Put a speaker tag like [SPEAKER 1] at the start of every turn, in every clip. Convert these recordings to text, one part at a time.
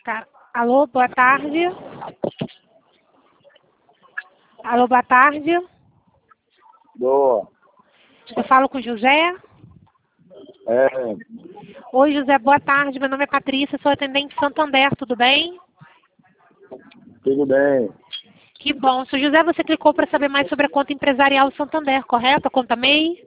[SPEAKER 1] Tá. Alô, boa tarde. Alô, boa tarde.
[SPEAKER 2] Boa.
[SPEAKER 1] Eu falo com o José.
[SPEAKER 2] É,
[SPEAKER 1] Oi, José, boa tarde. Meu nome é Patrícia, sou atendente Santander, tudo bem?
[SPEAKER 2] tudo bem.
[SPEAKER 1] Que bom. Seu José, você clicou para saber mais sobre a conta empresarial Santander, correto? A conta MEI?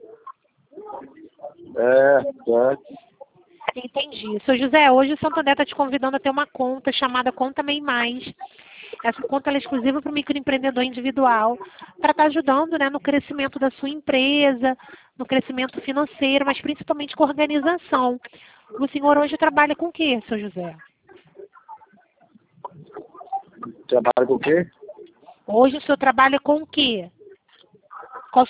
[SPEAKER 2] Certo.
[SPEAKER 1] Entendi. Seu José, hoje o Santander está te convidando a ter uma conta chamada Conta MEI Mais. Essa conta ela é exclusiva para o microempreendedor individual, para estar ajudando, né, no crescimento da sua empresa, no crescimento financeiro, mas principalmente com organização. O senhor hoje trabalha com o quê, seu José?
[SPEAKER 2] Trabalha com o quê?
[SPEAKER 1] Hoje o senhor trabalha com o quê? Qual...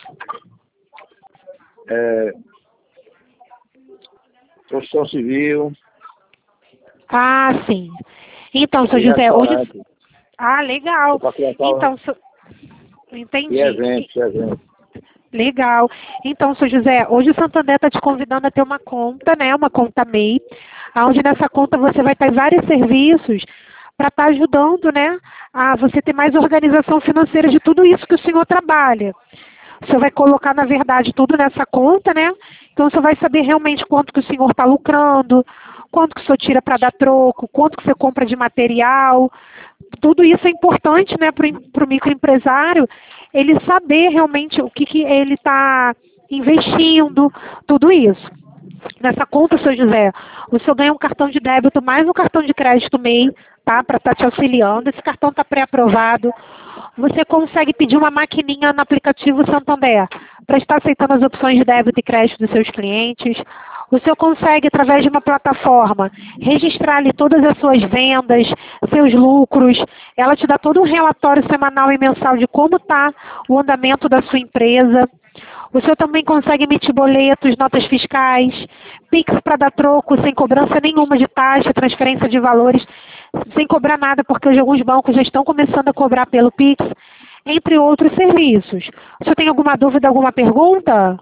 [SPEAKER 2] Construção civil.
[SPEAKER 1] Ah, sim. Então, seu
[SPEAKER 2] E
[SPEAKER 1] José, hoje...
[SPEAKER 2] restaurante.
[SPEAKER 1] Ah, legal. Então, entendi.
[SPEAKER 2] E eventos.
[SPEAKER 1] Legal. Então, seu José, hoje o Santander está te convidando a ter uma conta, né? Uma conta MEI, onde nessa conta você vai ter vários serviços para estar ajudando, né? A você ter mais organização financeira de tudo isso que o senhor trabalha. O senhor vai colocar, na verdade, tudo nessa conta, né? Então, você vai saber realmente quanto que o senhor está lucrando, quanto que o senhor tira para dar troco, quanto que você compra de material. Tudo isso é importante, né, para o microempresário, ele saber realmente o que ele está investindo, tudo isso. Nessa conta, seu José, o senhor ganha um cartão de débito mais um cartão de crédito MEI, tá? Para estar te auxiliando. Esse cartão está pré-aprovado. Você consegue pedir uma maquininha no aplicativo Santander para estar aceitando as opções de débito e crédito dos seus clientes. O senhor consegue, através de uma plataforma, registrar ali todas as suas vendas, seus lucros. Ela te dá todo um relatório semanal e mensal de como está o andamento da sua empresa. O senhor também consegue emitir boletos, notas fiscais, Pix para dar troco, sem cobrança nenhuma de taxa, transferência de valores, sem cobrar nada, porque hoje alguns bancos já estão começando a cobrar pelo Pix, entre outros serviços. O senhor tem alguma dúvida, alguma pergunta?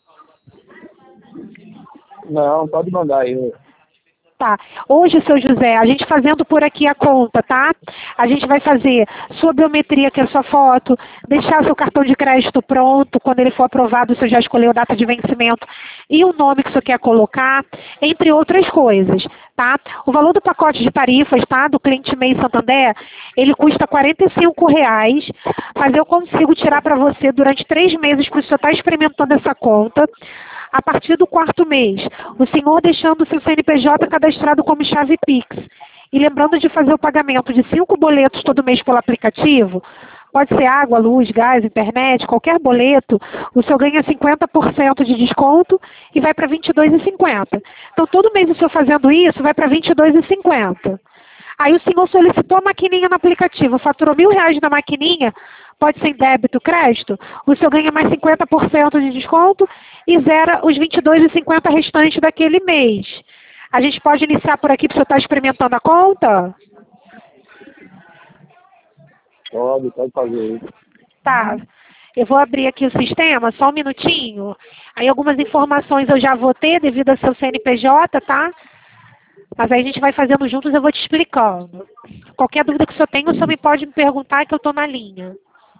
[SPEAKER 2] Não, pode mandar aí.
[SPEAKER 1] Tá. Hoje, seu José, a gente fazendo por aqui a conta, tá? A gente vai fazer sua biometria, que é a sua foto, deixar seu cartão de crédito pronto, quando ele for aprovado, o senhor já escolheu a data de vencimento e o nome que o senhor quer colocar, entre outras coisas, tá? O valor do pacote de tarifas, tá? Do cliente MEI Santander, ele custa R$45, mas eu consigo tirar para você durante 3 meses, para o senhor estar experimentando essa conta. A partir do 4º mês, o senhor deixando o seu CNPJ cadastrado como chave Pix e lembrando de fazer o pagamento de 5 boletos todo mês pelo aplicativo, pode ser água, luz, gás, internet, qualquer boleto, o senhor ganha 50% de desconto e vai para R$22,50. Então, todo mês o senhor fazendo isso, vai para R$22,50. Aí o senhor solicitou a maquininha no aplicativo, faturou R$1.000 na maquininha, pode ser em débito, crédito, o senhor ganha mais 50% de desconto e zera os R$22,50 restantes daquele mês. A gente pode iniciar por aqui para o senhor estar experimentando a conta?
[SPEAKER 2] Pode fazer isso.
[SPEAKER 1] Tá. Eu vou abrir aqui o sistema, só um minutinho. Aí algumas informações eu já vou ter devido ao seu CNPJ, tá? Mas aí a gente vai fazendo juntos, eu vou te explicando. Qualquer dúvida que o senhor tenha, o senhor me pode me perguntar que eu estou na linha.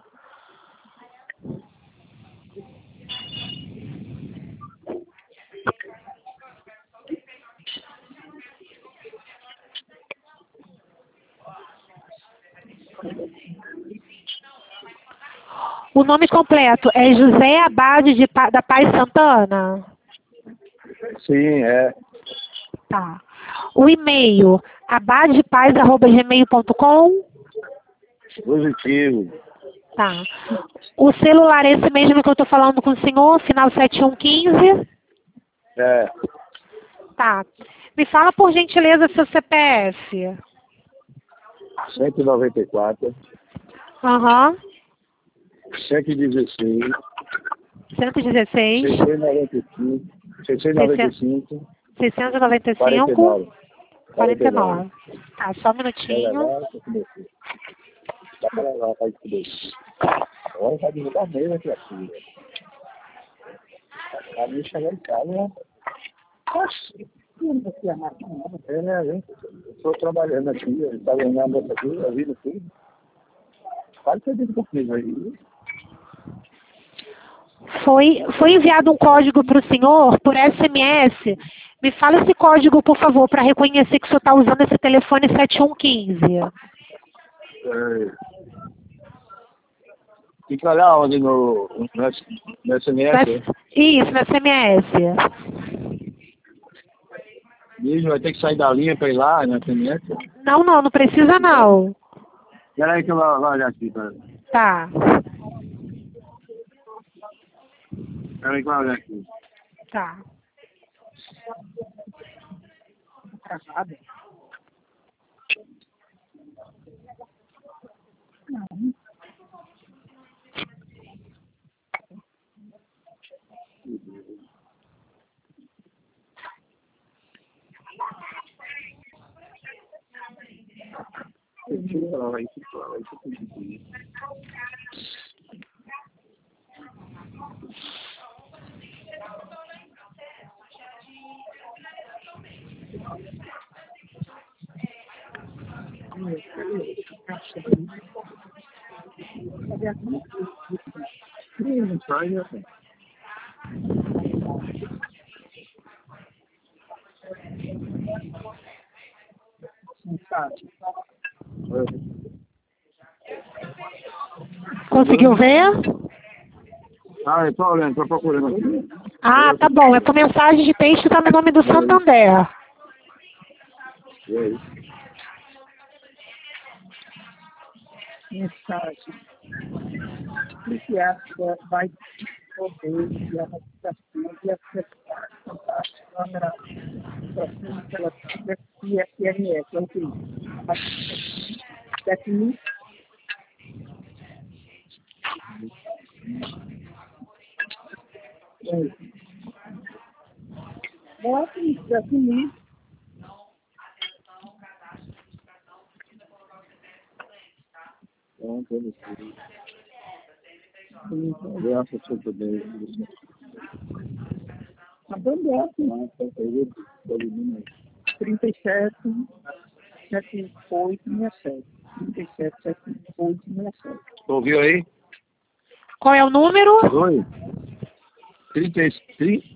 [SPEAKER 1] O nome completo é José Abade da Paz Santana?
[SPEAKER 2] Sim,
[SPEAKER 1] Tá. O e-mail, abadepaz@gmail.com?
[SPEAKER 2] positivo.
[SPEAKER 1] Tá. O celular é esse mesmo que eu estou falando com o senhor, final 7115? Tá. Me fala, por gentileza, seu CPF.
[SPEAKER 2] 194,
[SPEAKER 1] Aham.
[SPEAKER 2] 116,
[SPEAKER 1] 116.
[SPEAKER 2] 695, 695,
[SPEAKER 1] 695. 49. Tá, só um minutinho.
[SPEAKER 2] Dá pra levar, tá de agora vai desligar mesmo aqui, assim. A minha chegou em casa, né? Nossa. Estou trabalhando aqui, está ganhando essa aqui, a vida tudo. Faz serviço comigo aí.
[SPEAKER 1] Foi enviado um código para o senhor por SMS. Me fala esse código, por favor, para reconhecer que o senhor está usando esse telefone 7115.
[SPEAKER 2] Tem que olhar onde no SMS.
[SPEAKER 1] Isso, no SMS.
[SPEAKER 2] Mesmo vai ter que sair da linha para ir lá no SMS.
[SPEAKER 1] Não precisa não.
[SPEAKER 2] Espera aí que eu vou olhar aqui. Espera
[SPEAKER 1] Tá.
[SPEAKER 2] aí que eu vou olhar aqui.
[SPEAKER 1] Tá. Conseguiu ver?
[SPEAKER 2] Ah, eu estou olhando, estou procurando aqui.
[SPEAKER 1] Ah, tá bom. É por mensagem de texto, tá no nome do Santander.
[SPEAKER 2] E aí?
[SPEAKER 3] Mensagem. Que acha vai poder e a notificação e acessar contato câmera profundo pela IFRS. É o que? Definir. Bota isso, definir.
[SPEAKER 2] Eu acho que eu estou bem.
[SPEAKER 3] A bandeira, 37 7867. 37 7867.
[SPEAKER 2] Ouviu aí?
[SPEAKER 1] Qual é o número?
[SPEAKER 2] Oi? 33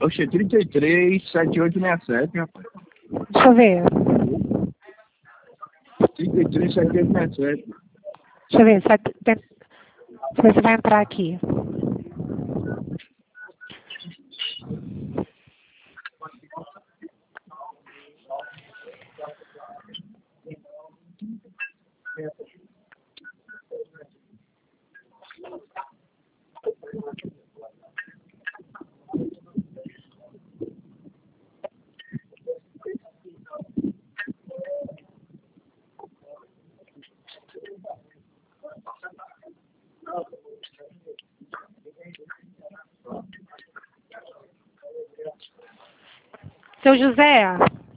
[SPEAKER 2] 7867, rapaz.
[SPEAKER 1] Deixa eu ver.
[SPEAKER 2] 33 7867.
[SPEAKER 1] Deixa eu ver. Deixa eu ver se vai entrar aqui. Seu José,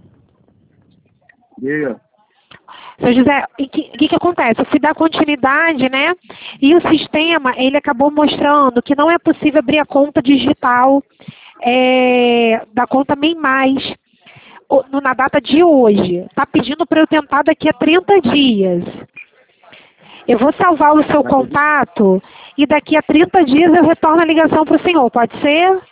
[SPEAKER 2] Diga.
[SPEAKER 1] Seu José, o que acontece? Eu fui dar continuidade, né? E o sistema, ele acabou mostrando que não é possível abrir a conta digital da conta MEI+, na data de hoje. Está pedindo para eu tentar daqui a 30 dias. Eu vou salvar o seu contato e daqui a 30 dias eu retorno a ligação para o senhor, pode ser?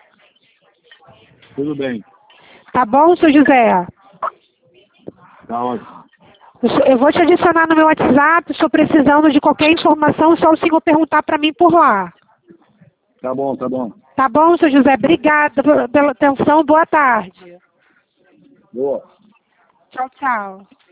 [SPEAKER 2] Tudo bem.
[SPEAKER 1] Tá bom, seu José?
[SPEAKER 2] Tá ótimo.
[SPEAKER 1] Eu vou te adicionar no meu WhatsApp, estou precisando de qualquer informação, só o senhor perguntar para mim por lá.
[SPEAKER 2] Tá bom, tá bom.
[SPEAKER 1] Tá bom, seu José? Obrigada pela atenção, boa tarde.
[SPEAKER 2] Boa.
[SPEAKER 1] Tchau, tchau.